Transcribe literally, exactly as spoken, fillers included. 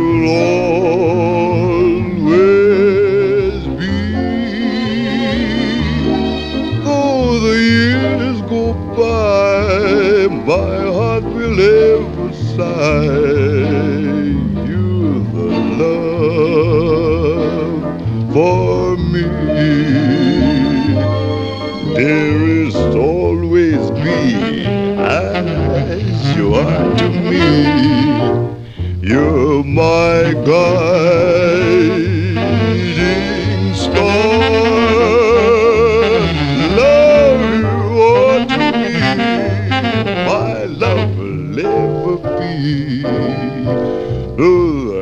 you'll always be. Though the years go by, my heart will ever sigh. You're the love for me. Dearest, always be as you are to me. You're my God.